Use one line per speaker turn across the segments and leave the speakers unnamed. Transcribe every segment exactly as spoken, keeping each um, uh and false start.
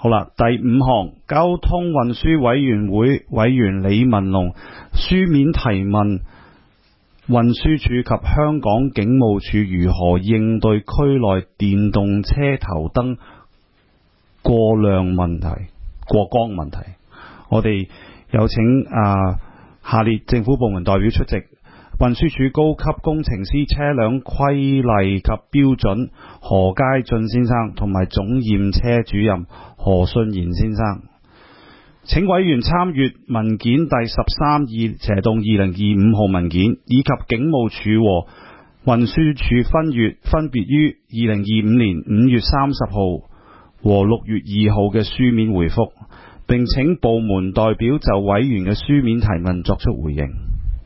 好啦，第五項，交通運輸委員會委員李文龍書面提問運輸署及香港警務處如何應對區內電動車頭燈過亮問題、過光問題。我哋有請啊下列政府部門代表出席。運輸署高級工程師車輛規例及標準何佳俊先生同埋總驗車主任何信賢先生。請委員參閱文件第十三二斜洞二零二五號文件，以及警務處和運輸署分別分別於二零二五年五月三十號和六月二號嘅書面回覆，並請部門代表就委員嘅書面提問作出回應。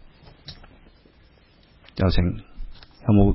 有請，有冇？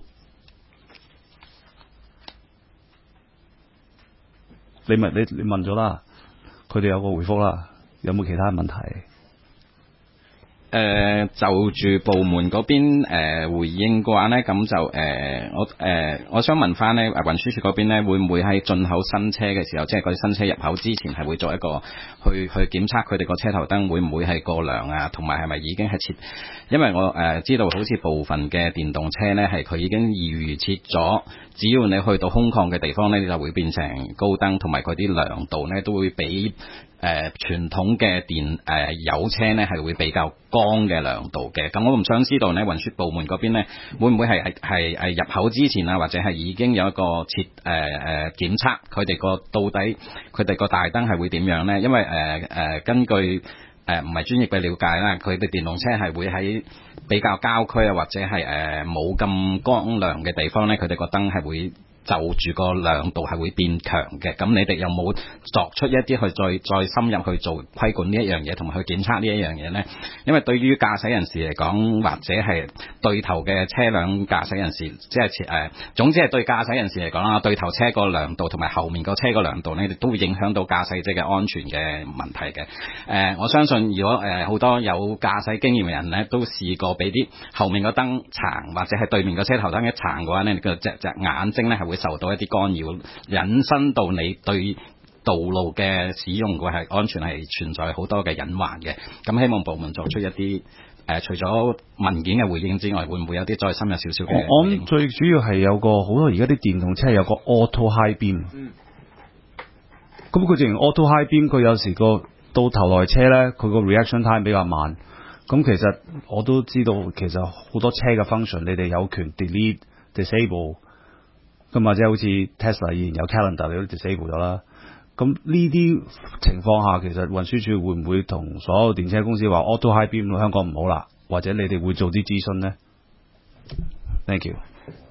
你問你你問咗啦，佢哋有個回覆啦，有冇其他問題？
誒、呃、就住部門嗰邊誒、呃、回應嘅話呢，咁就誒、呃、我誒、呃、我想問翻呢，運輸署嗰邊呢會唔會喺進口新車嘅時候，即係嗰啲新車入口之前係會做一個去去檢測佢哋個車頭燈會唔會係過亮啊？同埋係咪已經係設？因為我誒、呃、知道好似部分嘅電動車呢係佢已經預設咗，只要你去到空曠嘅地方呢，你就會變成高燈，同埋佢啲亮度呢都會比誒、呃、傳統嘅電誒、呃、油車呢係會比較光嘅亮度嘅。咁我唔想知道呢運輸部門嗰邊呢會唔會係係係入口之前啊，或者係已經有一個設誒誒、呃、檢測佢哋個到底佢哋個大燈係會點樣呢？因為誒誒、呃呃、根據誒唔係專業嘅了解啦，佢哋電動車係會喺比較郊區啊，或者係誒冇咁光亮嘅地方呢，佢哋個燈係會就住個亮度係會變強嘅。咁你哋有冇作出一啲去再再深入去做規管呢一樣嘢，同埋去檢測呢一樣嘢呢？因為對於駕駛人士嚟講，或者係對頭嘅車輛駕駛人士，即係誒、呃、總之係對駕駛人士嚟講啦，對頭車個亮度同埋後面個車個亮度呢，都會影響到駕駛者嘅安全嘅問題嘅。誒、呃，我相信如果誒好、呃、多有駕駛經驗嘅人呢，都試過俾啲後面個燈殘，或者係對面個車頭燈一殘嘅話呢，你個隻隻眼睛呢係會受到一啲干擾，引申到你對道路嘅使用嘅係安全係存在好多嘅隱患嘅。咁希望部門作出一啲誒、呃，除咗文件嘅回應之外，會唔會有啲再深入少少嘅？
我諗最主要係有個好多而家啲電動車有個 auto high beam。嗯。咁佢淨係 auto high beam，佢有時個到頭來車咧，佢個 reaction time 比較慢。咁其實我都知道，其實好多車嘅 function，你哋有權 delete、disable。咁或者好似 Tesla 以前有 calendar 你都 disable 咗啦。咁呢啲情況下，其實運輸署會唔會同所有電車公司話 auto high beam 香港唔好啦？或者你哋會做啲諮詢呢？ Thank you。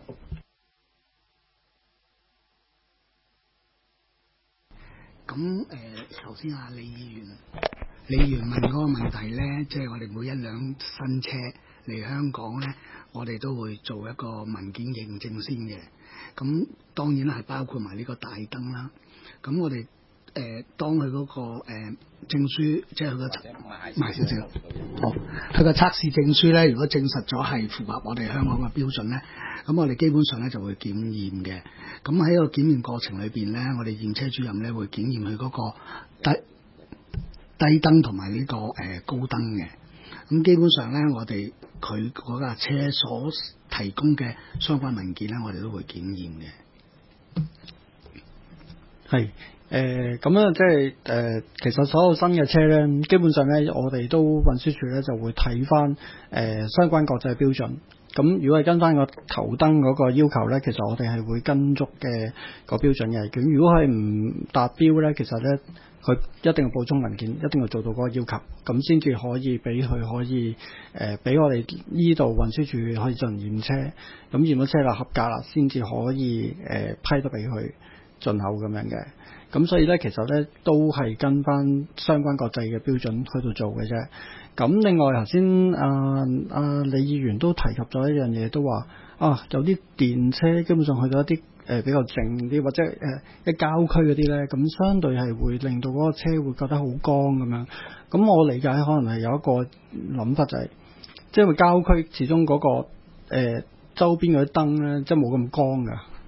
咁誒，頭先阿李議員，李議員問嗰個問題咧，即係我哋每一輛新車嚟香港咧，我哋都會做一個文件認證先嘅。咁當然係包括埋呢個大燈啦。咁我哋誒、呃、當佢嗰、嗰個誒、呃、證書，即係佢個賣少少，好，佢個測試證書咧，如果證實咗係符合我哋香港嘅標準咧，咁我哋基本上咧就會檢驗嘅。咁喺個檢驗過程裏邊咧，我哋驗車主任咧會檢驗佢嗰個低低燈同埋呢個誒、呃、高燈嘅。咁基本上咧，我哋佢嗰架車所提供嘅相關文件咧，我哋都會檢驗嘅。
係誒咁樣，即係誒、呃，其實所有新嘅車咧，基本上咧，我哋都運輸署咧就會睇翻誒相關國際標準。咁如果係跟翻個頭燈嗰個要求咧，其實我哋係會跟足嘅個標準嘅。咁如果係唔達標咧，其實咧佢一定要補充文件，一定要做到嗰個要求，咁先至可以俾佢可以誒俾、呃、我哋呢度運輸署可以進行驗車。咁驗咗車啦合格啦，先至可以誒、呃、批得俾佢進口咁樣嘅。咁所以咧，其實咧都係跟翻相關國際嘅標準去到做嘅啫。咁另外頭先啊啊李議員都提及咗一樣嘢，都話啊有啲電車基本上去到一啲誒、呃、比較靜啲或者誒一郊區嗰啲咧，咁相對係會令到嗰個車會覺得好光咁樣。咁我理解可能係有一個諗法就係、是，即係郊區始終嗰、那個、呃、周邊嗰啲燈咧，即係冇咁光㗎。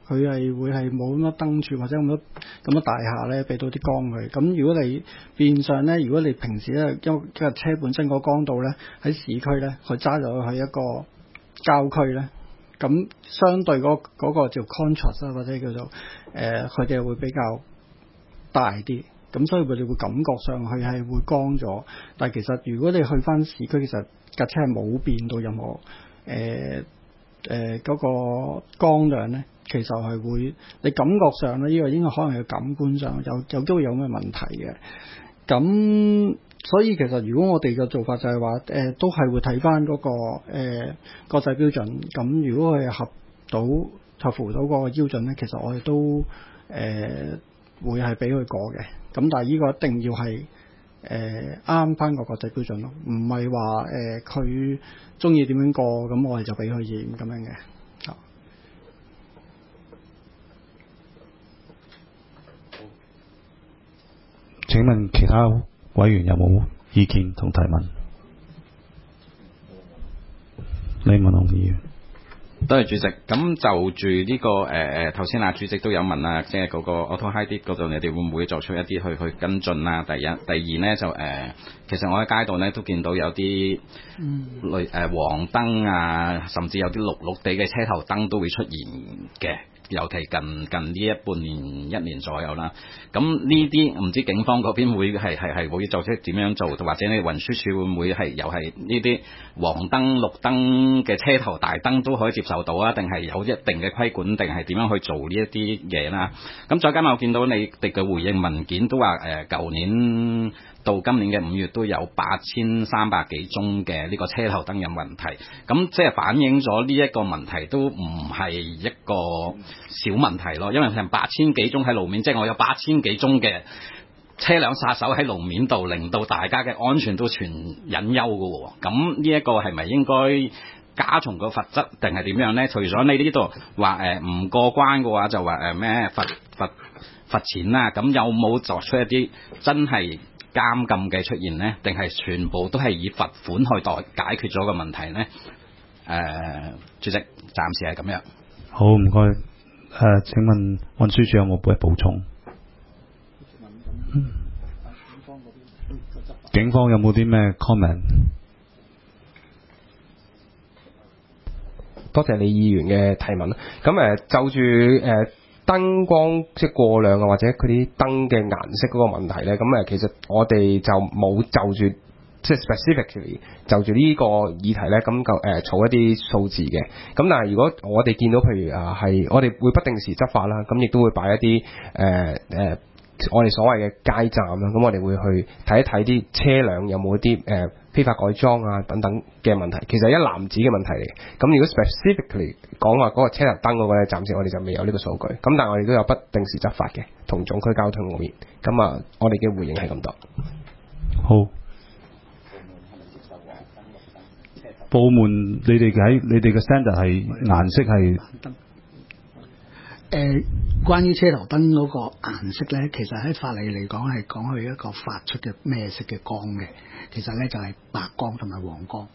佢係會係冇咁多燈柱或者咁多咁多大廈咧，俾到啲光佢。咁如果你變相咧，如果你平時咧，因為架車本身個光度咧喺市區咧，佢揸咗去一個郊區咧，咁相對嗰、嗰、嗰個叫 contrast 或者叫做誒，佢哋會比較大啲。咁所以佢哋會感覺上去係會光咗，但係其實如果你去翻市區，其實架車係冇變到任何誒誒嗰個光亮咧，其實係會你感覺上咧，呢、呢個應該可能係感官上有有機會有咩問題嘅。咁所以其實如果我哋嘅做法就係話誒，都係會睇翻嗰個誒、呃、國際標準。咁如果佢合到合乎到嗰個標準咧，其實我哋都誒、呃、會係俾佢過嘅。咁但係呢個一定要係誒啱翻個國際標準咯，唔係話誒佢中意點樣過，咁我哋就俾佢驗咁樣嘅。好，
請問其他委員有冇意見同提問？李文龍議員。
多謝主席。咁就住呢、這個誒誒頭先啊，主席都有問啊，即係嗰個 auto high 啲嗰度，你哋會唔會作出一啲去去跟進啊？第一，第二咧就誒、呃，其實我喺街道咧都見到有啲類誒黃燈啊，甚至有啲綠綠地嘅車頭燈都會出現嘅。尤其近近呢一半年一年左右啦，咁呢啲唔知警方嗰邊會係係係會作出點樣做，或者你運輸署會唔會係又係呢啲黃燈綠燈嘅車頭大燈都可以接受到啊？定係有一定嘅規管，定係點樣去做呢一啲嘢啦？咁再加埋我見到你哋嘅回應文件都話誒，舊年到今年嘅五月都有八千三百幾宗嘅呢個車頭燈有問題，咁即係反映咗呢一個問題都唔係一個小問題咯，因為成八千幾宗喺路面，即係我有八千幾宗嘅車輛殺手喺路面度，令到大家嘅安全都存隱憂嘅喎。咁呢一個係咪應該加重個罰則定係點樣呢？除咗你呢度話誒唔過關嘅話，就話誒咩罰罰罰錢啦，咁有冇作出一啲真係監禁嘅出現呢？定係全部都係以罰款去代解決咗個問題呢？誒、呃，主席，暫時係咁樣。
好，唔該。誒、呃，請問運輸署有冇補補充？嗯、警方有冇啲咩 comment？
多謝李議員嘅提問。咁誒就住誒燈光即係過亮啊，或者佢啲燈嘅顏色嗰個問題咧，咁誒其實我哋就冇就住即係 specifically 就住呢個議題咧，咁就誒儲一啲數字嘅。咁但係如果我哋見到譬如啊係我哋會不定時執法啦，咁亦都會擺一啲誒誒我哋所謂嘅街站啦，咁我哋會去睇一睇啲車輛有冇一啲誒、呃、非法改裝啊等等嘅問題，其實係一籃子嘅問題嚟嘅。咁如果 specifically 講話嗰個車頭燈嗰個咧，暫時我哋就未有呢個數據。咁但係我哋都有不定時執法嘅，同總區交通嗰邊。咁啊，我哋嘅回應係咁多。
好。部門你哋喺你哋嘅 standard 係顏色係
誒，關於車頭燈嗰個顏色咧，其實喺法例嚟講係講佢一個發出嘅咩色嘅光嘅，其實咧就係白光同埋黃光，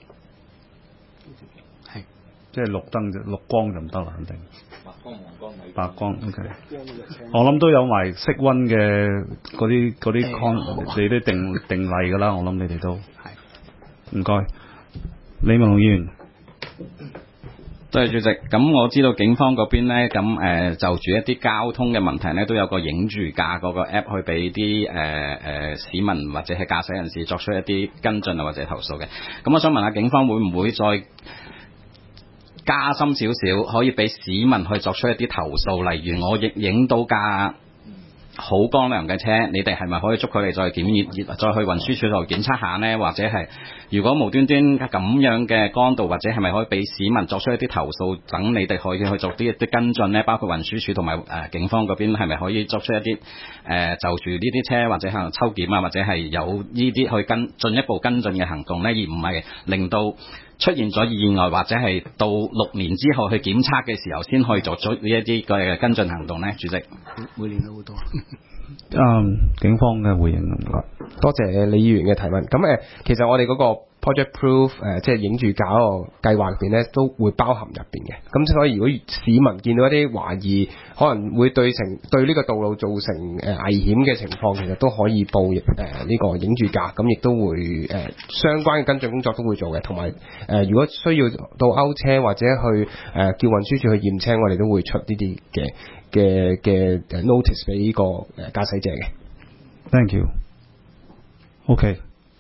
係
即係綠燈就綠光就唔得啦，肯定。白光黃光白光 OK。我諗都有埋色溫嘅嗰啲嗰啲 con，你都定定例㗎啦，我諗你哋都係。唔該，李文龍議員。
多謝主席。咁我知道警方嗰邊咧，咁誒、呃、就住一啲交通嘅問題咧，都有個影住架嗰個 app 去俾啲誒誒市民或者係駕駛人士作出一啲跟進啊或者投訴嘅。咁我想問下警方會唔會再加深少少，可以俾市民去作出一啲投訴，例如我影影到架好光亮嘅車，你哋係咪可以捉佢哋再檢驗，再去運輸署度檢測下呢？或者係如果無端端咁樣嘅光度，或者係咪可以俾市民作出一啲投訴，等你哋可以去做啲一啲跟進呢？包括運輸署同埋誒警方嗰邊係咪可以作出一啲誒、呃、就住呢啲車或者係抽檢啊，或者係有呢啲去跟進一步跟進嘅行動呢？而唔係令到出現咗意外，或者係到六年之後去檢測嘅時候先可以做出呢一啲嘅跟進行動呢？主席，
每年都好多。
嗯，警方嘅回應唔該。
多謝李議員嘅提問。咁誒，其實我哋嗰個 Project Proof 誒、呃，即係影住架嗰個計劃入邊咧，都會包含入邊嘅。咁所以如果市民見到一啲懷疑可能會對成對呢個道路造成誒、呃、危險嘅情況，其實都可以報誒呢、呃這個影住架，咁亦都會誒、呃、相關嘅跟進工作都會做嘅。同埋誒，如果需要到勾車或者去誒、呃、叫運輸署去驗車，我哋都會出呢啲嘅嘅嘅 notice 俾呢個誒駕駛者嘅。
Thank you。OK。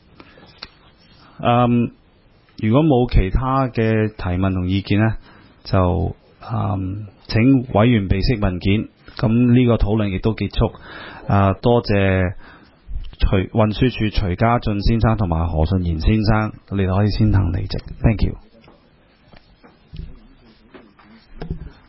嗯，如果冇其他嘅提問同意見呢，就嗯請委員備悉文件。咁呢個討論亦都結束。啊，多謝徐運輸署徐家俊先生同埋何信賢先生，你哋可以先行離席。Thank you。